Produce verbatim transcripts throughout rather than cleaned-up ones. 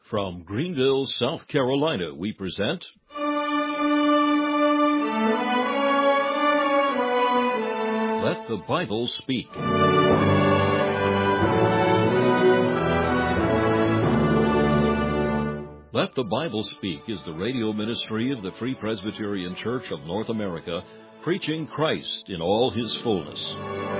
From Greenville, South Carolina, we present Let the Bible Speak. Let the Bible Speak is the radio ministry of the Free Presbyterian Church of North America, preaching Christ in all His fullness.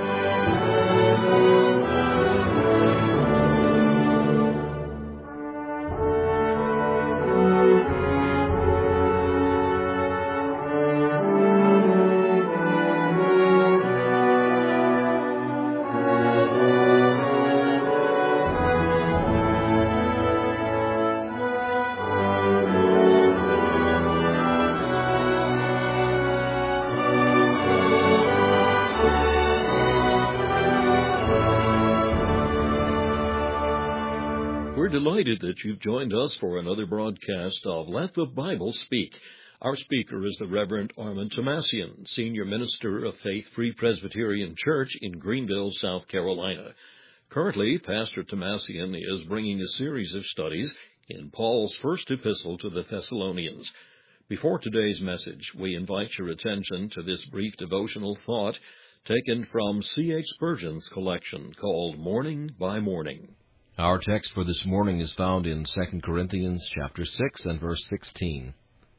We're delighted that you've joined us for another broadcast of Let the Bible Speak. Our speaker is the Reverend Armand Tomasian, Senior Minister of Faith Free Presbyterian Church in Greenville, South Carolina. Currently, Pastor Tomasian is bringing a series of studies in Paul's first epistle to the Thessalonians. Before today's message, we invite your attention to this brief devotional thought taken from C H Spurgeon's collection called Morning by Morning. Our text for this morning is found in Second Corinthians chapter six and verse sixteen.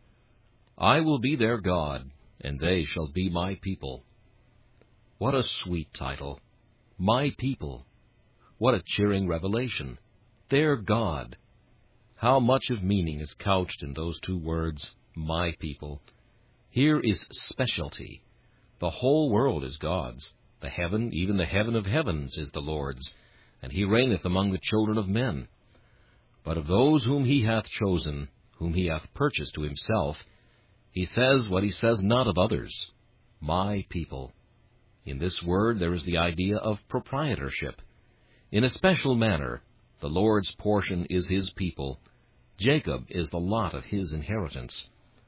I will be their God, and they shall be my people. What a sweet title. My people. What a cheering revelation. Their God. How much of meaning is couched in those two words, my people. Here is specialty. The whole world is God's. The heaven, even the heaven of heavens, is the Lord's. And he reigneth among the children of men. But of those whom he hath chosen, whom he hath purchased to himself, he says what he says not of others, my people. In this word there is the idea of proprietorship. In a special manner, the Lord's portion is his people. Jacob is the lot of his inheritance.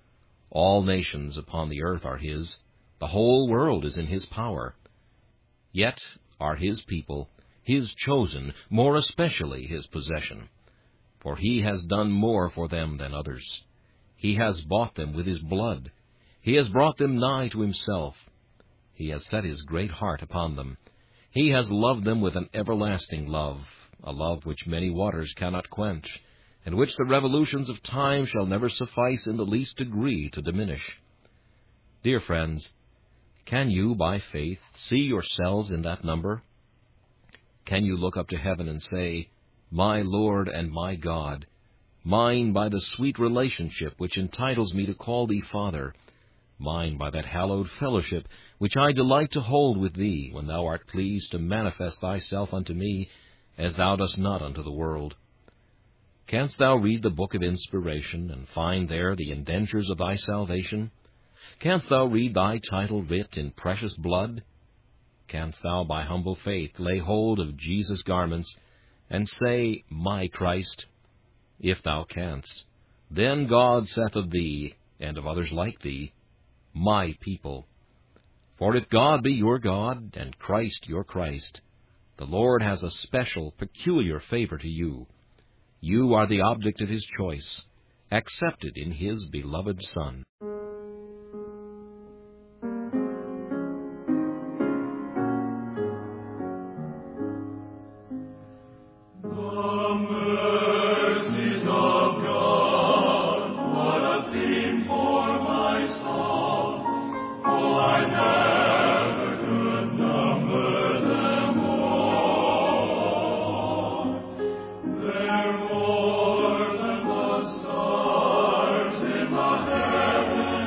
All nations upon the earth are his. The whole world is in his power. Yet are his people, his chosen, more especially his possession. For he has done more for them than others. He has bought them with his blood. He has brought them nigh to himself. He has set his great heart upon them. He has loved them with an everlasting love, a love which many waters cannot quench, and which the revolutions of time shall never suffice in the least degree to diminish. Dear friends, can you, by faith, see yourselves in that number? Can you look up to heaven and say, my Lord and my God, mine by the sweet relationship which entitles me to call thee Father, mine by that hallowed fellowship which I delight to hold with thee when thou art pleased to manifest thyself unto me as thou dost not unto the world? Canst thou read the book of inspiration and find there the indentures of thy salvation? Canst thou read thy title writ in precious blood? Canst thou by humble faith lay hold of Jesus' garments, and say, my Christ? If thou canst, then God saith of thee, and of others like thee, my people. For if God be your God, and Christ your Christ, the Lord has a special, peculiar favor to you. You are the object of his choice, accepted in his beloved Son. More than the stars in the heavens.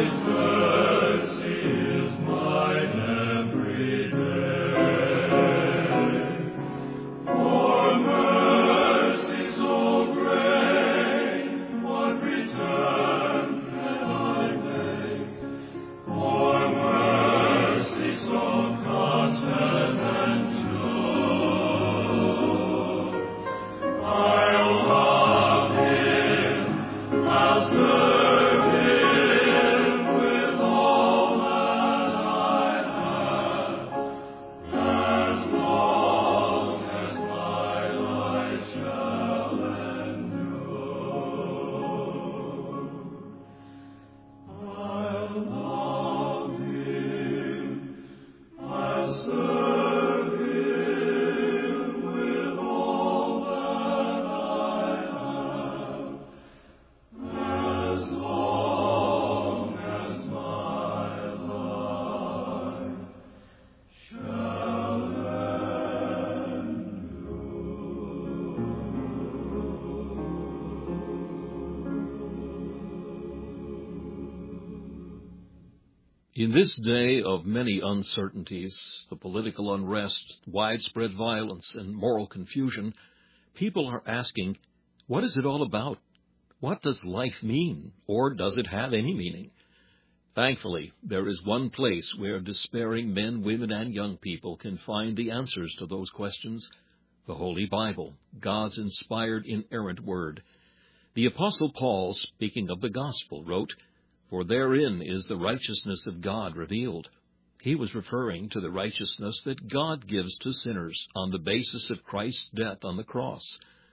In this day of many uncertainties, the political unrest, widespread violence, and moral confusion, people are asking, what is it all about? What does life mean, or does it have any meaning? Thankfully, there is one place where despairing men, women, and young people can find the answers to those questions: the Holy Bible, God's inspired, inerrant Word. The Apostle Paul, speaking of the Gospel, wrote, "For therein is the righteousness of God revealed." He was referring to the righteousness that God gives to sinners on the basis of Christ's death on the cross.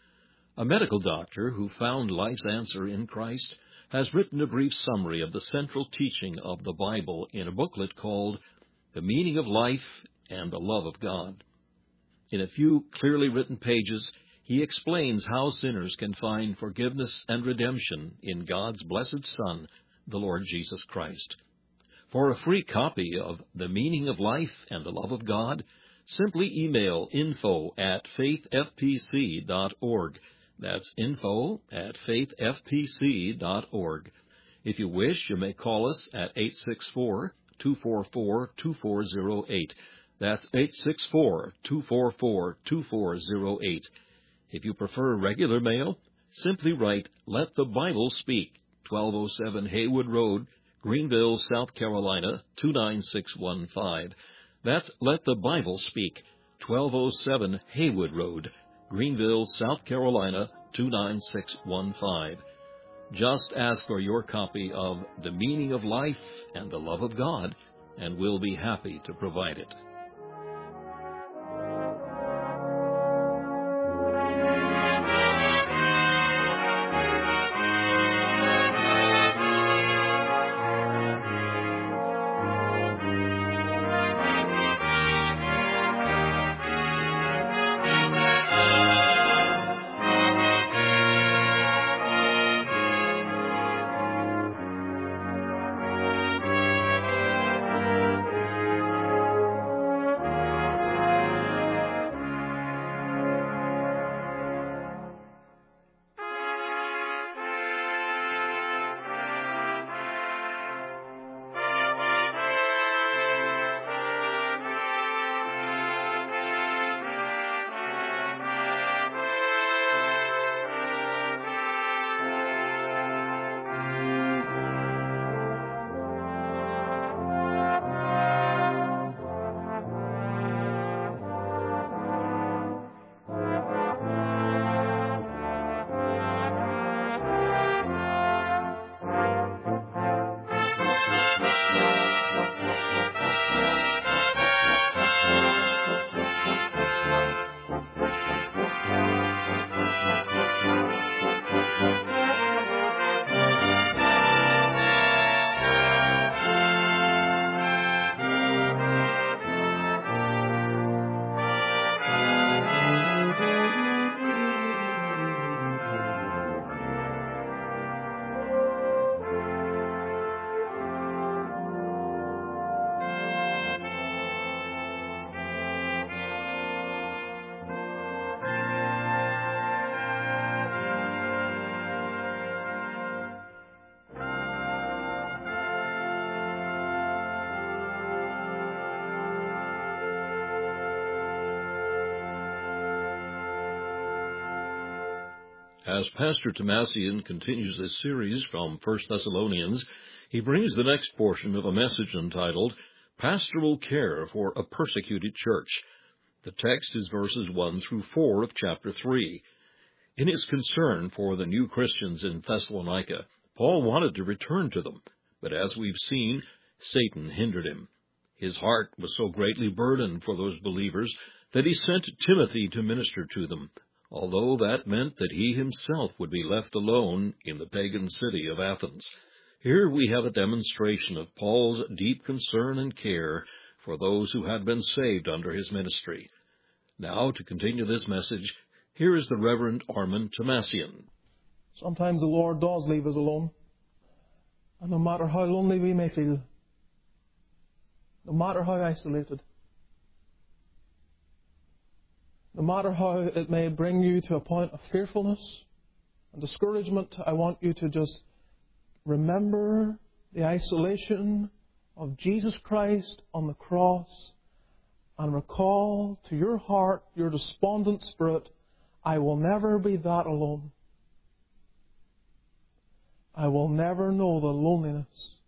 A medical doctor who found life's answer in Christ has written a brief summary of the central teaching of the Bible in a booklet called The Meaning of Life and the Love of God. In a few clearly written pages, he explains how sinners can find forgiveness and redemption in God's blessed Son, the Lord Jesus Christ. For a free copy of The Meaning of Life and the Love of God, simply email info at faith f p c dot org. That's info at faith f p c dot org. If you wish, you may call us at eight six four, two four four, two four zero eight. That's eight six four, two four four, two four zero eight. If you prefer regular mail, simply write Let the Bible Speak, twelve oh seven Haywood Road, Greenville, South Carolina, two nine six one five. That's Let the Bible Speak, twelve oh seven Haywood Road, Greenville, South Carolina, two nine six one five. Just ask for your copy of The Meaning of Life and the Love of God, and we'll be happy to provide it. As Pastor Tomasian continues this series from First Thessalonians, he brings the next portion of a message entitled, Pastoral Care for a Persecuted Church. The text is verses one through four of chapter three. In his concern for the new Christians in Thessalonica, Paul wanted to return to them, but as we've seen, Satan hindered him. His heart was so greatly burdened for those believers that he sent Timothy to minister to them, although that meant that he himself would be left alone in the pagan city of Athens. Here we have a demonstration of Paul's deep concern and care for those who had been saved under his ministry. Now, to continue this message, here is the Reverend Armand Tomasian. Sometimes the Lord does leave us alone. And no matter how lonely we may feel, no matter how isolated, no matter how it may bring you to a point of fearfulness and discouragement, I want you to just remember the isolation of Jesus Christ on the cross and recall to your heart, your despondent spirit, I will never be that alone. I will never know the loneliness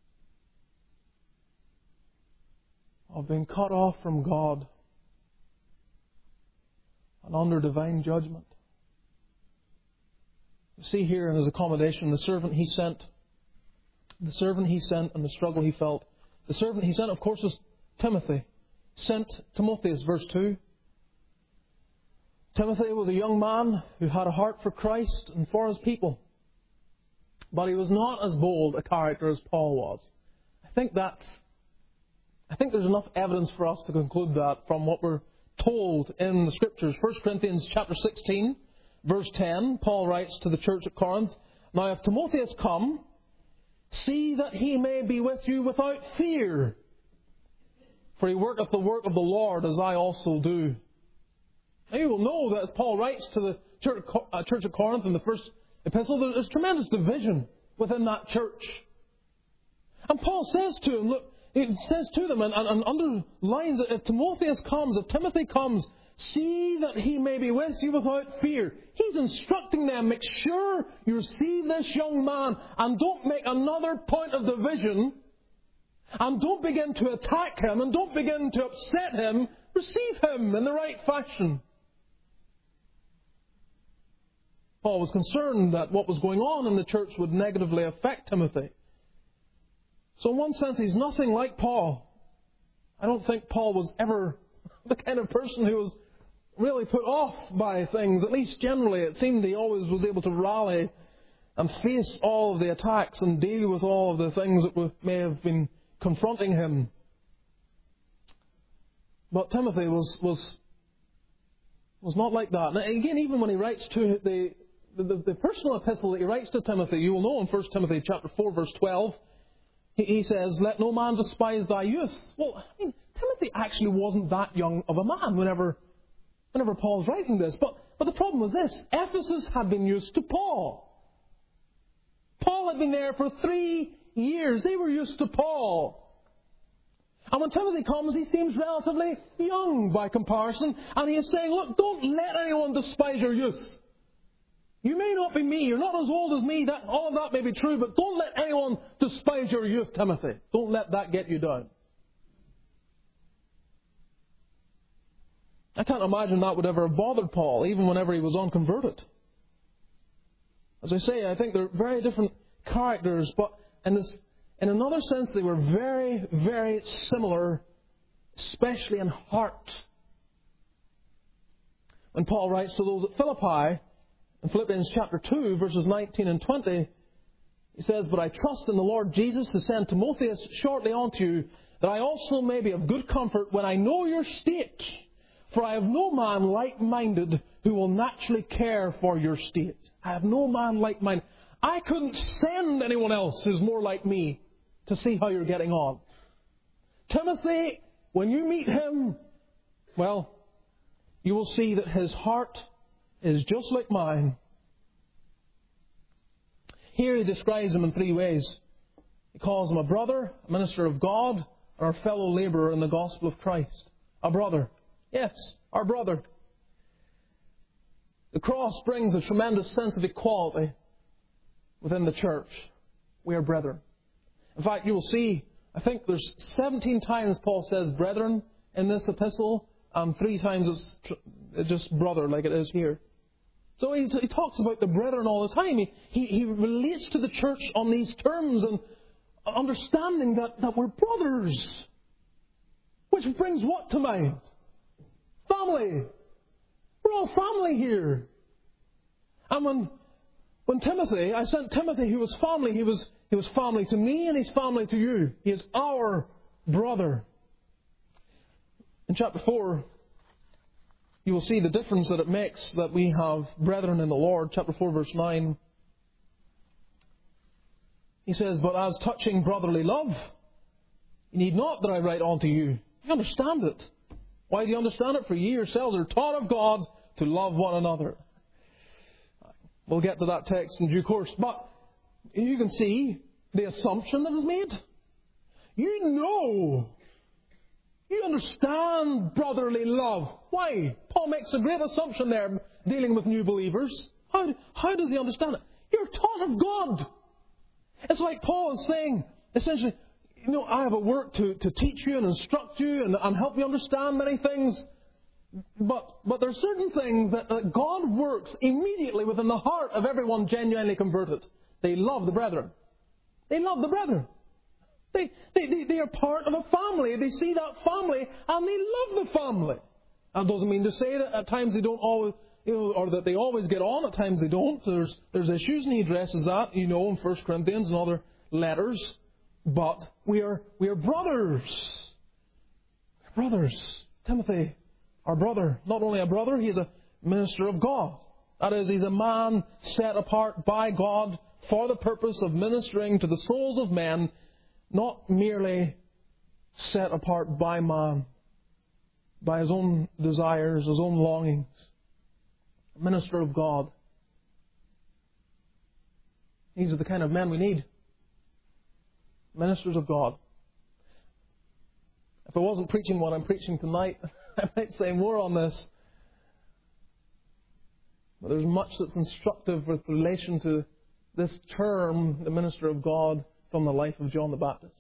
of being cut off from God and under divine judgment. You see here in his accommodation, the servant he sent, the servant he sent and the struggle he felt. The servant he sent, of course, was Timothy. Sent Timotheus, verse two. Timothy was a young man who had a heart for Christ and for his people. But he was not as bold a character as Paul was. I think that's, I think there's enough evidence for us to conclude that from what we're told in the Scriptures. First Corinthians chapter sixteen, verse ten, Paul writes to the church at Corinth, Now if Timotheus come, see that he may be with you without fear, for he worketh the work of the Lord, as I also do. Now you will know that as Paul writes to the church, uh, church at Corinth in the first epistle, there's tremendous division within that church. And Paul says to him, look, he says to them and, and, and underlines that if Timotheus comes, if Timothy comes, see that he may be with you without fear. He's instructing them, make sure you receive this young man and don't make another point of division and don't begin to attack him and don't begin to upset him. Receive him in the right fashion. Paul was concerned that what was going on in the church would negatively affect Timothy. So in one sense, he's nothing like Paul. I don't think Paul was ever the kind of person who was really put off by things. At least generally, it seemed he always was able to rally and face all of the attacks and deal with all of the things that may have been confronting him. But Timothy was was was not like that. Now, again, even when he writes to the the, the personal epistle that he writes to Timothy, you will know in First Timothy chapter four, verse twelve, he, he says, "Let no man despise thy youth." Well, I mean, Timothy actually wasn't that young of a man whenever whenever Paul's writing this. But but the problem was this: Ephesus had been used to Paul. Paul had been there for three years. They were used to Paul. And when Timothy comes, he seems relatively young by comparison. And he is saying, look, don't let anyone despise your youth. You may not be me. You're not as old as me. That, all of that may be true. But don't let anyone despise your youth, Timothy. Don't let that get you down. I can't imagine that would ever have bothered Paul, even whenever he was unconverted. As I say, I think they're very different characters. But in this... In another sense, they were very, very similar, especially in heart. When Paul writes to those at Philippi, in Philippians chapter two, verses nineteen and twenty, he says, "But I trust in the Lord Jesus to send Timotheus shortly unto you, that I also may be of good comfort when I know your state. For I have no man like-minded who will naturally care for your state." I have no man like-minded. I couldn't send anyone else who's more like me to see how you're getting on. Timothy, when you meet him, well, you will see that his heart is just like mine. Here he describes him in three ways. He calls him a brother, a minister of God, and our fellow labourer in the gospel of Christ. A brother. Yes, our brother. The cross brings a tremendous sense of equality within the church. We are brethren. In fact, you will see, I think there's seventeen times Paul says brethren in this epistle, and three times it's, tr- it's just brother, like it is here. So he, he talks about the brethren all the time. He, he, he relates to the church on these terms and understanding that, that we're brothers. Which brings what to mind? Family. We're all family here. And when, when Timothy, I sent Timothy who was family, he was, he was family to me and he's family to you. He is our brother. In chapter four, you will see the difference that it makes that we have brethren in the Lord. Chapter four, verse nine. He says, "But as touching brotherly love, you need not that I write unto you." You understand it. Why do you understand it? For ye yourselves are taught of God to love one another. We'll get to that text in due course. But you can see the assumption that is made. You know. You understand brotherly love. Why? Paul makes a great assumption there dealing with new believers. How, how does he understand it? You're taught of God. It's like Paul is saying, essentially, you know, I have a work to, to teach you and instruct you and, and help you understand many things. But, but there are certain things that, that God works immediately within the heart of everyone genuinely converted. They love the brethren. They love the brethren. They, they, they, they are part of a family. They see that family and they love the family. That doesn't mean to say that at times they don't always, you know, or that they always get on. At times they don't. There's, there's issues, and he addresses that, you know, in First Corinthians and other letters. But we are, we are brothers. Brothers. Timothy, our brother, not only a brother, he is a minister of God. That is, he's a man set apart by God for the purpose of ministering to the souls of men, not merely set apart by man, by his own desires, his own longings. A minister of God. These are the kind of men we need. Ministers of God. If I wasn't preaching what I'm preaching tonight, I might say more on this. But there's much that's instructive with relation to this term, the minister of God, from the life of John the Baptist.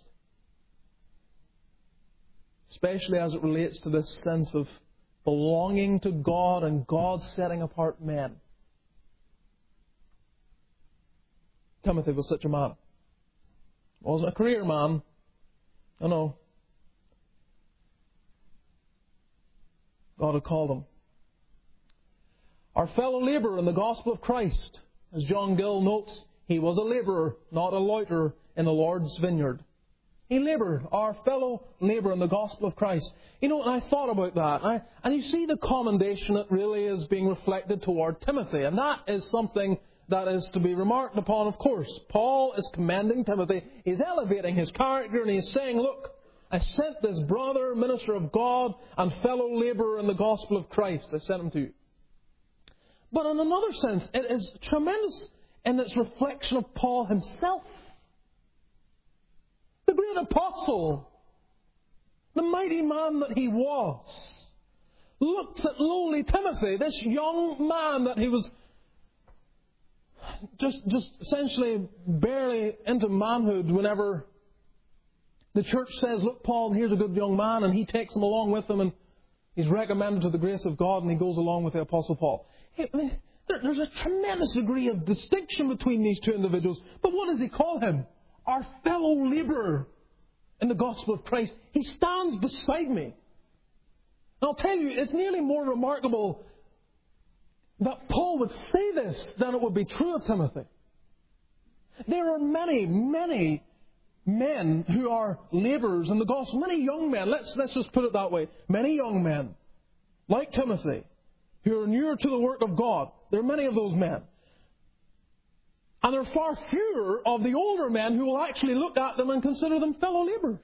Especially as it relates to this sense of belonging to God and God setting apart men. Timothy was such a man. Wasn't a career man. I know. God had called him. Our fellow labourer in the gospel of Christ. As John Gill notes, he was a labourer, not a loiterer in the Lord's vineyard. He laboured, our fellow labourer in the gospel of Christ. You know, and I thought about that. I, and you see the commendation that really is being reflected toward Timothy. And that is something that is to be remarked upon, of course. Paul is commending Timothy. He's elevating his character and he's saying, look, I sent this brother, minister of God, and fellow labourer in the gospel of Christ. I sent him to you. But in another sense, it is tremendous in its reflection of Paul himself. The great apostle, the mighty man that he was, looks at lowly Timothy, this young man that he was just, just essentially barely into manhood whenever the church says, look, Paul, here's a good young man, and he takes him along with him, and he's recommended to the grace of God, and he goes along with the Apostle Paul. I mean, there, there's a tremendous degree of distinction between these two individuals. But what does he call him? Our fellow labourer in the gospel of Christ. He stands beside me. And I'll tell you, it's nearly more remarkable that Paul would say this than it would be true of Timothy. There are many, many men who are labourers in the gospel. Many young men, let's, let's just put it that way. Many young men, like Timothy, who are near to the work of God. There are many of those men. And there are far fewer of the older men who will actually look at them and consider them fellow labourers.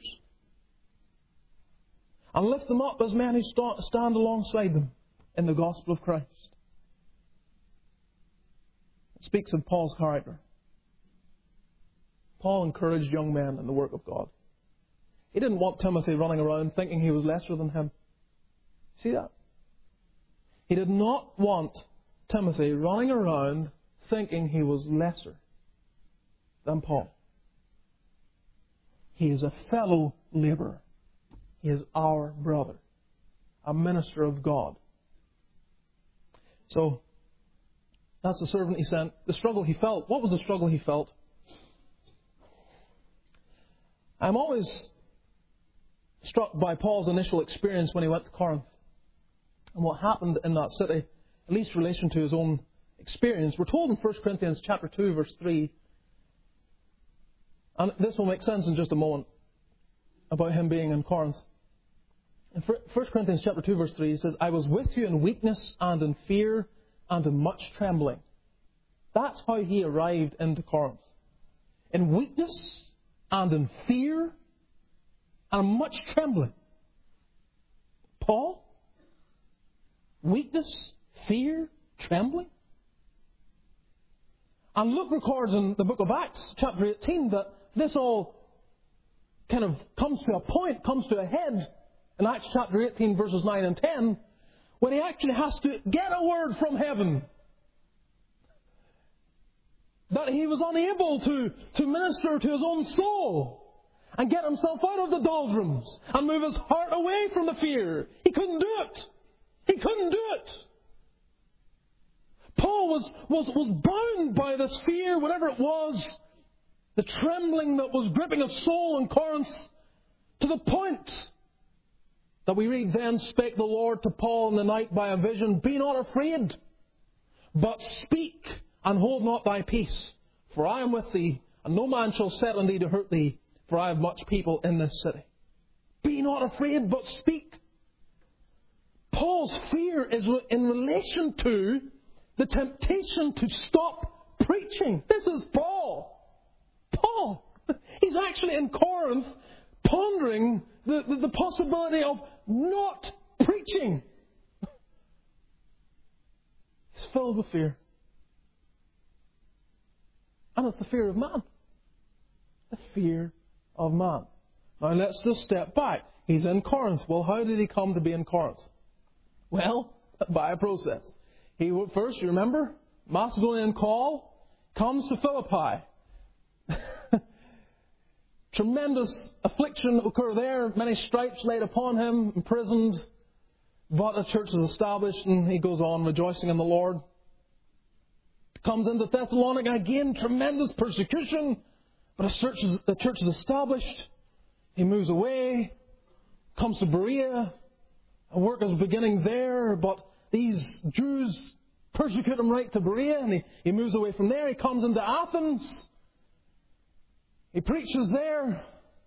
And lift them up as men who stand alongside them in the gospel of Christ. It speaks of Paul's character. Paul encouraged young men in the work of God. He didn't want Timothy running around thinking he was lesser than him. See that? He did not want Timothy running around thinking he was lesser than Paul. He is a fellow laborer. He is our brother, a minister of God. So, that's the servant he sent. The struggle he felt. What was the struggle he felt? I'm always struck by Paul's initial experience when he went to Corinth and what happened in that city, at least in relation to his own experience. We're told in First Corinthians chapter two, verse three, and this will make sense in just a moment, about him being in Corinth. In First Corinthians chapter two, verse three, he says, I was with you in weakness and in fear and in much trembling. That's how he arrived into Corinth. In weakness and in fear and much trembling. Paul? Weakness, fear, trembling? And Luke records in the book of Acts, chapter eighteen, that this all kind of comes to a point, comes to a head in Acts chapter eighteen, verses nine and ten, when he actually has to get a word from heaven. That he was unable to, to minister to his own soul and get himself out of the doldrums and move his heart away from the fear. He couldn't do it. He couldn't do it. Paul was, was, was bound by this fear, whatever it was, the trembling that was gripping his soul in Corinth, to the point that we read, then spake the Lord to Paul in the night by a vision, be not afraid, but speak, and hold not thy peace. For I am with thee, and no man shall set on thee to hurt thee, for I have much people in this city. Be not afraid, but speak. Paul's fear is in relation to the temptation to stop preaching. This is Paul. Paul. He's actually in Corinth pondering the, the, the possibility of not preaching. He's filled with fear. And it's the fear of man. The fear of man. Now let's just step back. He's in Corinth. Well, how did he come to be in Corinth? Well, by a process. He first, you remember, Macedonian call, comes to Philippi. Tremendous affliction occur there. Many stripes laid upon him, imprisoned. But a church is established, and he goes on rejoicing in the Lord. Comes into Thessalonica again, tremendous persecution. But a church is, a church is established. He moves away, comes to Berea. A work is beginning there, but these Jews persecute him right to Berea, and he, he moves away from there. He comes into Athens. He preaches there.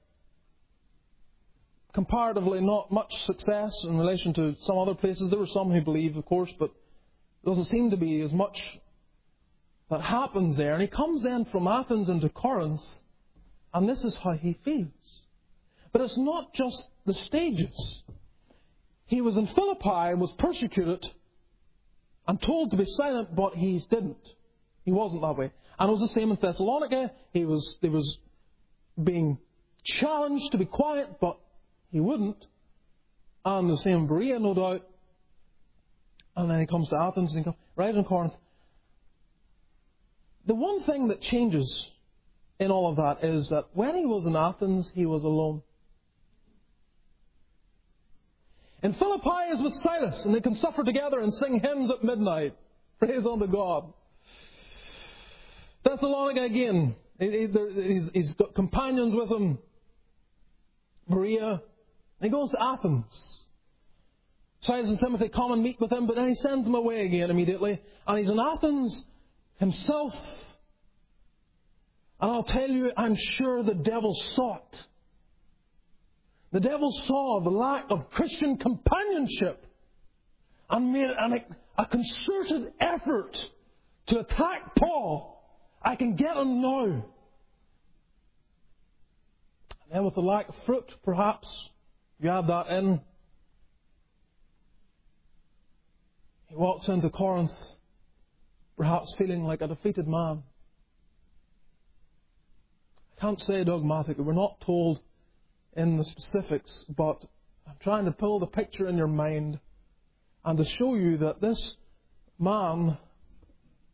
Comparatively not much success in relation to some other places. There were some who believed, of course, but there doesn't seem to be as much that happens there. And he comes then from Athens into Corinth, and this is how he feels. But it's not just the stages. He was in Philippi, was persecuted, and told to be silent, but he didn't. He wasn't that way. And it was the same in Thessalonica. He was, he was being challenged to be quiet, but he wouldn't. And the same in Berea, no doubt. And then he comes to Athens and he comes right in Corinth. The one thing that changes in all of that is that when he was in Athens, he was alone. In Philippi he is with Silas, and they can suffer together and sing hymns at midnight. Praise unto God. Thessalonica again. He's, he's got companions with him. Berea. And he goes to Athens. Silas and Timothy come and meet with him, but then he sends them away again immediately. And he's in Athens himself. And I'll tell you, I'm sure the devil saw it. The devil saw the lack of Christian companionship and made an, a concerted effort to attack Paul. I can get him now. And then with the lack of fruit, perhaps, you add that in. He walks into Corinth, perhaps feeling like a defeated man. I can't say dogmatically. We're not told in the specifics, but I'm trying to pull the picture in your mind and to show you that this man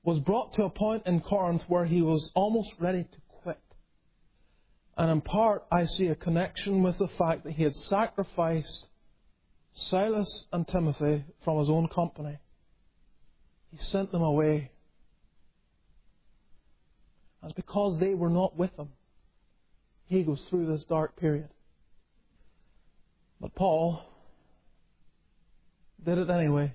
was brought to a point in Corinth where he was almost ready to quit. And in part, I see a connection with the fact that he had sacrificed Silas and Timothy from his own company. He sent them away. That's because they were not with him. He goes through this dark period. But Paul did it anyway.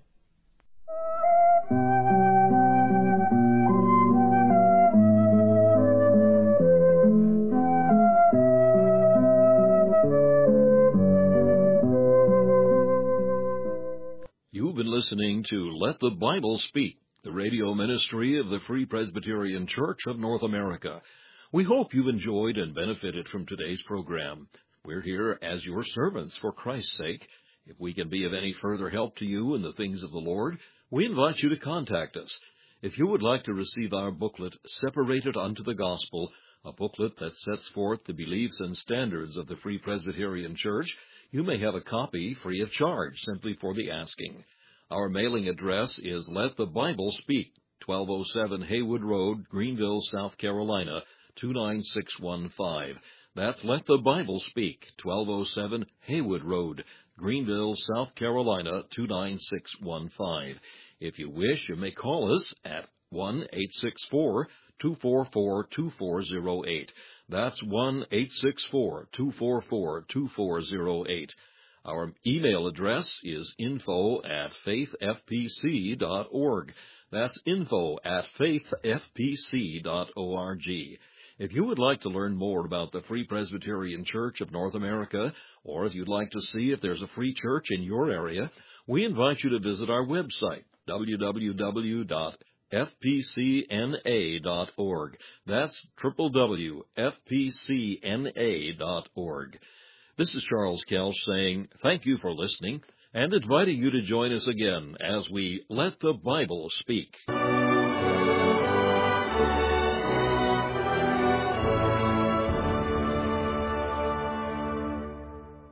You've been listening to Let the Bible Speak, the radio ministry of the Free Presbyterian Church of North America. We hope you've enjoyed and benefited from today's program. We're here as your servants for Christ's sake. If we can be of any further help to you in the things of the Lord, we invite you to contact us. If you would like to receive our booklet, Separated Unto the Gospel, a booklet that sets forth the beliefs and standards of the Free Presbyterian Church, you may have a copy free of charge, simply for the asking. Our mailing address is Let the Bible Speak, twelve oh seven Haywood Road, Greenville, South Carolina, two nine six one five. That's Let the Bible Speak, twelve oh seven Haywood Road, Greenville, South Carolina, two nine six one five. If you wish, you may call us at one eight six four, two four four, two four zero eight. That's one eight six four, two four four, two four zero eight. Our email address is info at faith f p c dot org. That's info at faith f p c dot org. If you would like to learn more about the Free Presbyterian Church of North America, or if you'd like to see if there's a free church in your area, we invite you to visit our website, w w w dot f p c n a dot org. That's w w w dot f p c n a dot org. This is Charles Kelch saying thank you for listening and inviting you to join us again as we Let the Bible Speak.